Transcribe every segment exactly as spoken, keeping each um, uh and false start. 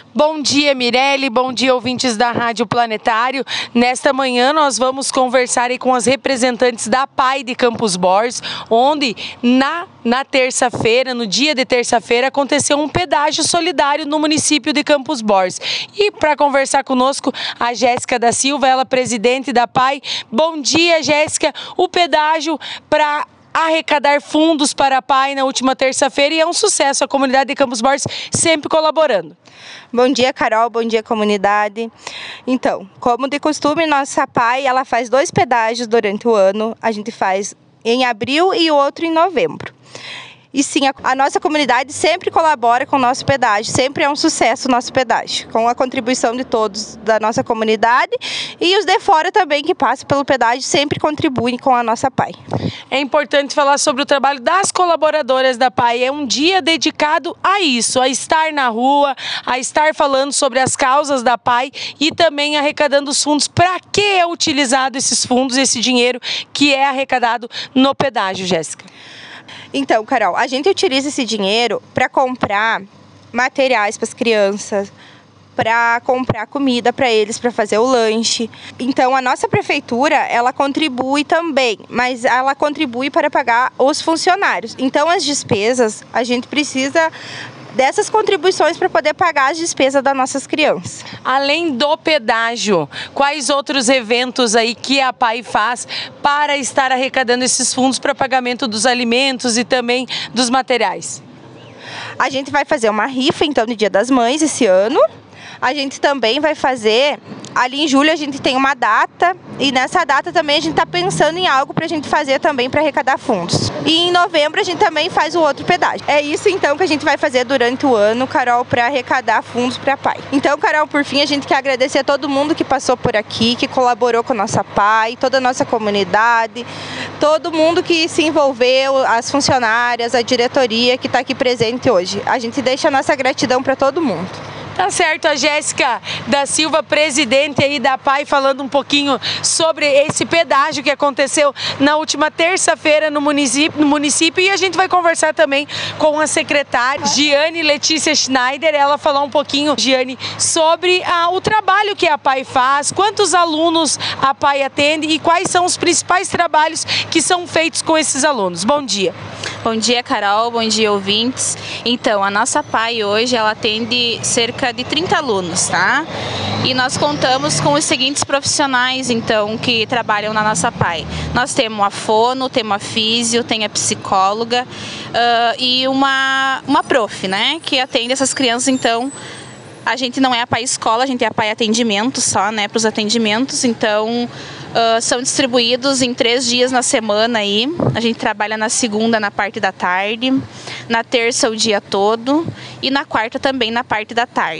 Bom dia, Mirelle, bom dia, ouvintes da Rádio Planetário. Nesta manhã nós vamos conversar aí com as representantes da P A I de Campos Borges, onde na, na terça-feira, no dia de terça-feira, aconteceu um pedágio solidário no município de Campos Borges. E para conversar conosco, a Jéssica da Silva, ela presidente da P A I. Bom dia, Jéssica. O pedágio para arrecadar fundos para a P A I na última terça-feira e é um sucesso, a comunidade de Campos Borges sempre colaborando. Bom dia, Carol, bom dia, comunidade. Então, como de costume, nossa P A I ela faz dois pedágios durante o ano, a gente faz em abril e o outro em novembro. E sim, a, a nossa comunidade sempre colabora com o nosso pedágio, sempre é um sucesso o nosso pedágio, com a contribuição de todos da nossa comunidade e os de fora também que passam pelo pedágio sempre contribuem com a nossa P A I. É importante falar sobre o trabalho das colaboradoras da P A I, é um dia dedicado a isso, a estar na rua, a estar falando sobre as causas da P A I e também arrecadando os fundos. Para que é utilizado esses fundos, esse dinheiro que é arrecadado no pedágio, Jéssica? Então, Carol, a gente utiliza esse dinheiro para comprar materiais para as crianças, para comprar comida para eles, para fazer o lanche. Então, a nossa prefeitura, ela contribui também, mas ela contribui para pagar os funcionários. Então, as despesas, a gente precisa dessas contribuições para poder pagar as despesas das nossas crianças. Além do pedágio, quais outros eventos aí que a P A I faz para estar arrecadando esses fundos para pagamento dos alimentos e também dos materiais? A gente vai fazer uma rifa, então, no Dia das Mães esse ano. A gente também vai fazer, ali em julho a gente tem uma data e nessa data também a gente está pensando em algo para a gente fazer também para arrecadar fundos. E em novembro a gente também faz o outro pedágio. É isso então que a gente vai fazer durante o ano, Carol, para arrecadar fundos para a P A I. Então, Carol, por fim, a gente quer agradecer a todo mundo que passou por aqui, que colaborou com a nossa P A I, toda a nossa comunidade, todo mundo que se envolveu, as funcionárias, a diretoria que está aqui presente hoje. A gente deixa a nossa gratidão para todo mundo. Tá certo, a Jéssica da Silva, presidente aí da P A I, falando um pouquinho sobre esse pedágio que aconteceu na última terça-feira no município, no município. E a gente vai conversar também com a secretária, Giane Letícia Schneider, ela falar um pouquinho, Giane, sobre ah, o trabalho que a P A I faz, quantos alunos a P A I atende e quais são os principais trabalhos que são feitos com esses alunos. Bom dia. Bom dia, Carol, bom dia, ouvintes. Então, a nossa P A I hoje, ela atende cerca de trinta alunos, tá? E nós contamos com os seguintes profissionais, então, que trabalham na nossa P A I. Nós temos a fono, temos a físio, tem a psicóloga uh, e uma, uma prof, né? Que atende essas crianças, então. A gente não é a P A I escola, a gente é a P A I atendimento só, né? Para os atendimentos, então. Uh, são distribuídos em três dias na semana aí. A gente trabalha na segunda na parte da tarde, na terça o dia todo e na quarta também na parte da tarde.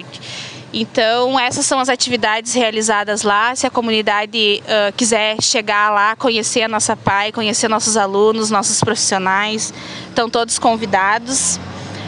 Então essas são as atividades realizadas lá. Se a comunidade uh, quiser chegar lá, conhecer a nossa P A I, conhecer nossos alunos, nossos profissionais, estão todos convidados.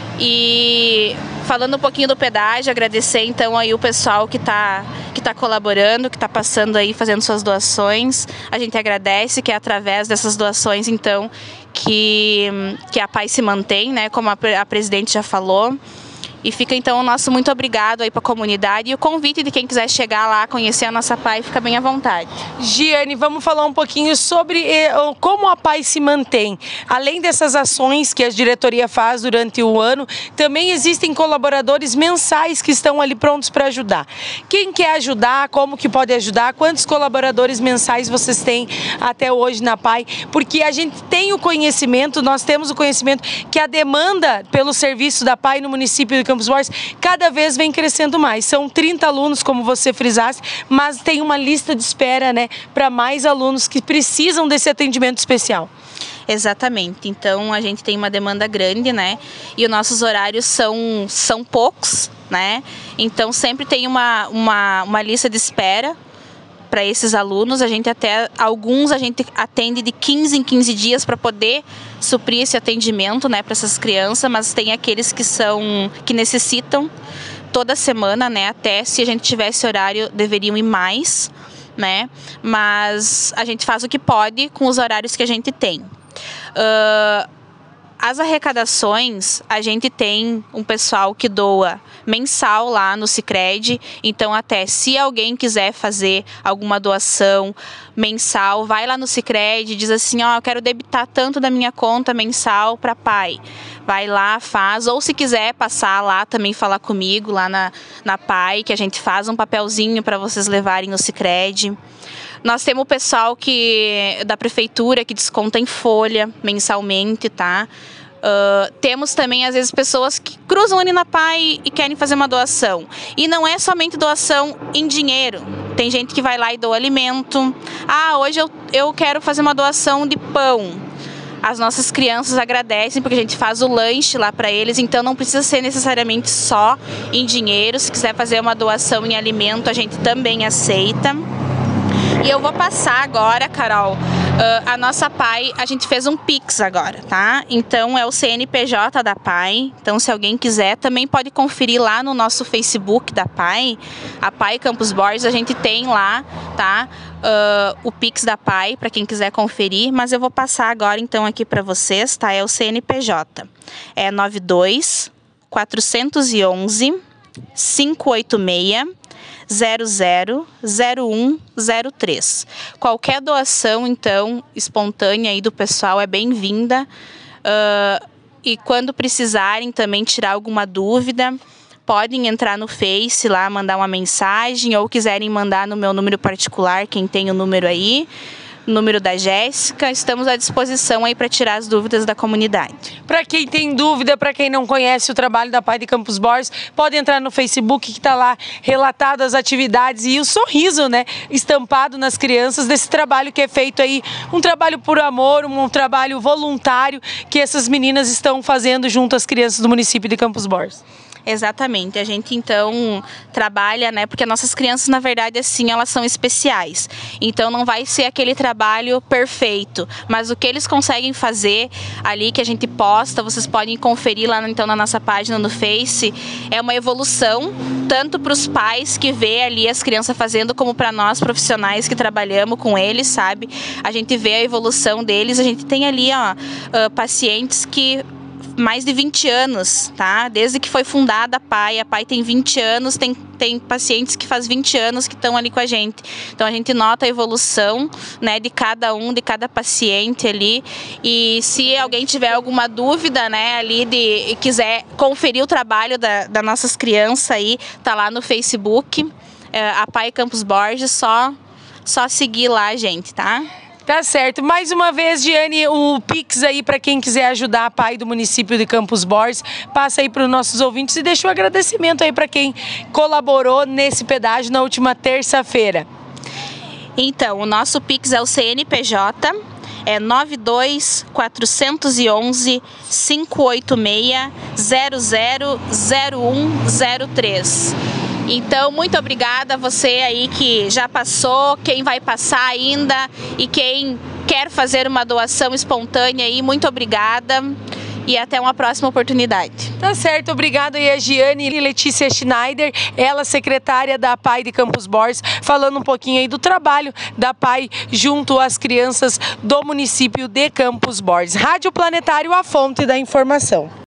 E falando um pouquinho do pedágio, agradecer então aí o pessoal que está que tá colaborando, que está passando aí, fazendo suas doações. A gente agradece que é através dessas doações então que, que a P A I se mantém, né, como a, a presidente já falou. E fica então o nosso muito obrigado aí para a comunidade e o convite de quem quiser chegar lá, conhecer a nossa P A I, fica bem à vontade. Giane, vamos falar um pouquinho sobre eh, como a P A I se mantém. Além dessas ações que a diretoria faz durante o ano, também existem colaboradores mensais que estão ali prontos para ajudar. Quem quer ajudar, como que pode ajudar, quantos colaboradores mensais vocês têm até hoje na P A I? Porque a gente tem o conhecimento, nós temos o conhecimento que a demanda pelo serviço da P A I no município de Campos Borges cada vez vem crescendo mais. São trinta alunos, como você frisasse, mas tem uma lista de espera, né, para mais alunos que precisam desse atendimento especial. Exatamente. Então a gente tem uma demanda grande, né? E os nossos horários são, são poucos, né? Então sempre tem uma, uma, uma lista de espera para esses alunos. A gente até, alguns a gente atende de quinze em quinze dias para poder suprir esse atendimento, né, para essas crianças, mas tem aqueles que são, que necessitam toda semana, né, até se a gente tivesse horário deveriam ir mais, né, mas a gente faz o que pode com os horários que a gente tem. Uh, as arrecadações, a gente tem um pessoal que doa mensal lá no Sicredi, então até se alguém quiser fazer alguma doação mensal, vai lá no Sicredi e diz assim, ó, eu quero debitar tanto da minha conta mensal para pai. Vai lá, faz, ou se quiser passar lá também falar comigo, lá na, na Pai, que a gente faz um papelzinho para vocês levarem no Sicredi. Nós temos o pessoal que, da prefeitura que desconta em folha mensalmente, tá? Uh, temos também, às vezes, pessoas que cruzam ali na Pai e querem fazer uma doação. E não é somente doação em dinheiro. Tem gente que vai lá e doa alimento. Ah, hoje eu, eu quero fazer uma doação de pão. As nossas crianças agradecem porque a gente faz o lanche lá para eles, então não precisa ser necessariamente só em dinheiro. Se quiser fazer uma doação em alimento, a gente também aceita. E eu vou passar agora, Carol, uh, a nossa Pai, a gente fez um Pix agora, tá? Então é o C N P J da Pai, então se alguém quiser também pode conferir lá no nosso Facebook da Pai, a Pai Campos Borges, a gente tem lá, tá? Uh, o Pix da Pai, para quem quiser conferir, mas eu vou passar agora então aqui para vocês, tá? É o C N P J, é nove dois, quatro um um, cinco oito seis, zero zero zero um zero três. Qualquer doação, então, espontânea aí do pessoal é bem-vinda. Uh, e quando precisarem também tirar alguma dúvida, podem entrar no Face lá, mandar uma mensagem, ou quiserem mandar no meu número particular, quem tem o número aí, número da Jéssica, estamos à disposição aí para tirar as dúvidas da comunidade. Para quem tem dúvida, para quem não conhece o trabalho da Pai de Campos Borges, pode entrar no Facebook que está lá relatado as atividades e o sorriso, né, estampado nas crianças desse trabalho que é feito aí, um trabalho por amor, um trabalho voluntário que essas meninas estão fazendo junto às crianças do município de Campos Borges. Exatamente, a gente então trabalha, né, porque as nossas crianças na verdade assim, elas são especiais, então não vai ser aquele trabalho perfeito, mas o que eles conseguem fazer ali que a gente posta, vocês podem conferir lá então na nossa página no Face, é uma evolução, tanto para os pais que vê ali as crianças fazendo, como para nós profissionais que trabalhamos com eles, sabe, a gente vê a evolução deles, a gente tem ali ó, uh, pacientes que mais de vinte anos, tá? Desde que foi fundada a Pai, a Pai tem vinte anos, tem, tem pacientes que faz vinte anos que estão ali com a gente. Então a gente nota a evolução, né, de cada um, de cada paciente ali. E se alguém tiver alguma dúvida, né, ali de e quiser conferir o trabalho da, das nossas crianças aí, tá lá no Facebook, é, a Pai Campos Borges, só, só seguir lá, gente, tá? Tá certo. Mais uma vez, Giane, o Pix aí para quem quiser ajudar a Pai do município de Campos Borges, passa aí para os nossos ouvintes e deixa o agradecimento aí para quem colaborou nesse pedágio na última terça-feira. Então, o nosso Pix é o C N P J, é nove dois, quatro um um, cinco oito seis, zero zero zero um zero três. Então, muito obrigada a você aí que já passou, quem vai passar ainda e quem quer fazer uma doação espontânea aí, muito obrigada e até uma próxima oportunidade. Tá certo, obrigada aí a Giane Letícia Schneider, ela secretária da Pai de Campos Borges, falando um pouquinho aí do trabalho da Pai junto às crianças do município de Campos Borges. Rádio Planetário, a fonte da informação.